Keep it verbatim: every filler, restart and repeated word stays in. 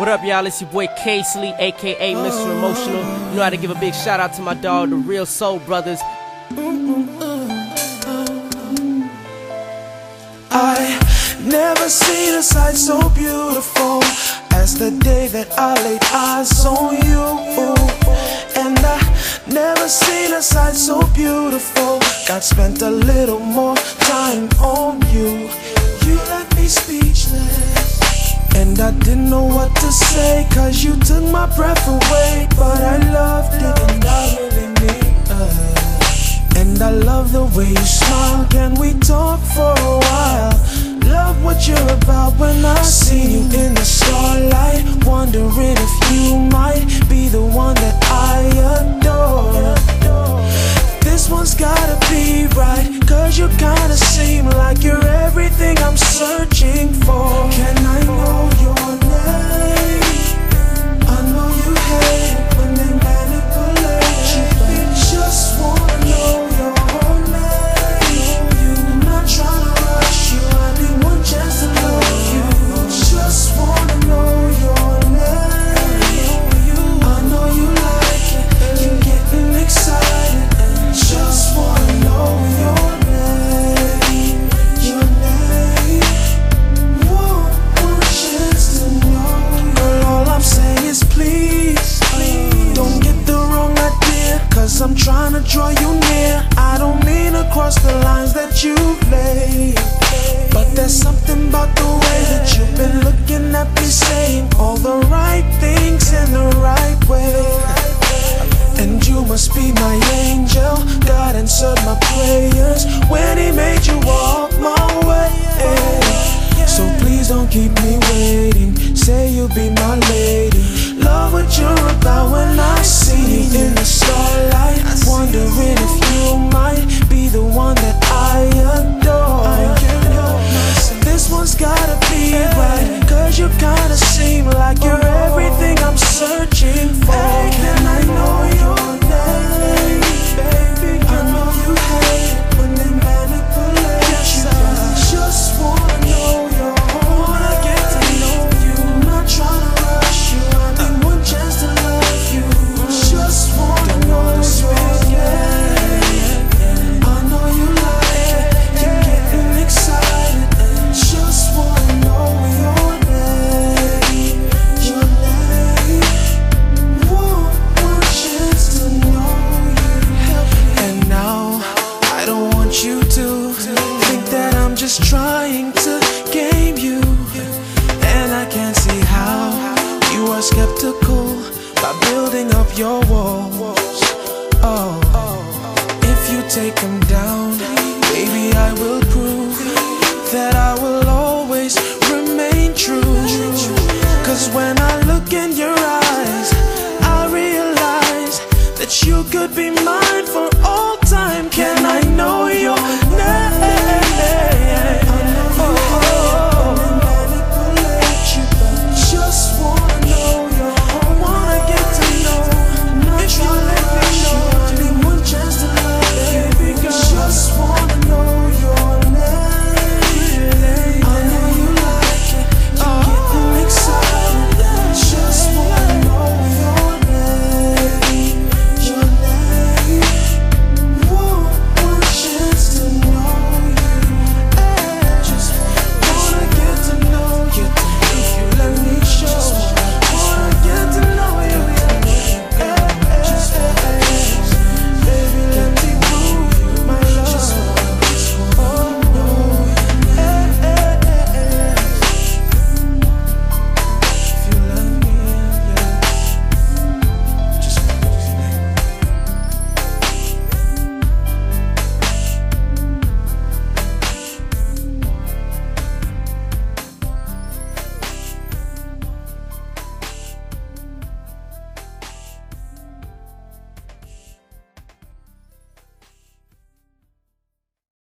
What up, y'all? It's your boy K-Sleep, aka Mister Emotional. You know how to give a big shout out to my dog, the Real Soul Brothers. I never seen a sight so beautiful as the day that I laid eyes on you. And I never seen a sight so beautiful. God spent a little more time on you. You left me speechless, and I didn't know what to say, cause you took my breath away. But I loved it, and I really mean it. And I love the way you smile. Can we talk for a while? Love what you're about when I see you in the starlight. Wondering if you might be the one that I adore. This one's gotta be right, cause you kinda seem like you're everything I'm searching for. Can I know your name? I know you hate it when they manipulate you, but just wanna know your name. I'm not trying to rush you, I need one chance to love you. Just wanna know your name. I know you like it, you're getting excited. Just wanna know your name, your name. One more chance to know. Girl, all I'm saying is please, please don't get the wrong idea, cause I'm trying to draw you near. I don't mean to cross the lines that you've laid, but there's something about the way that you've been looking at me, saying all the right things in the right way. And you must be my angel. God answered my prayers when He made you walk my way. So please don't keep me waiting. Say you'll be my lady. Love what you're about when I see you in the starlight. Wondering if you might be the one that I adore. This one's gotta be right, cause you kinda seem like you're everything I'm searching for. Can I know your name? Baby, I know you hate it when they manipulate you. Just wanna know your wanna get to know you. I'm not trying to rush you, I need one chance to love you. Just wanna know your name. I know you like it, you're getting excited. Just wanna know your name, your name. One more chance to know you. And now I don't want you to think that I'm just trying to game you. And I can't see how you are skeptical by building up your walls. Oh, if you take them down, baby, I will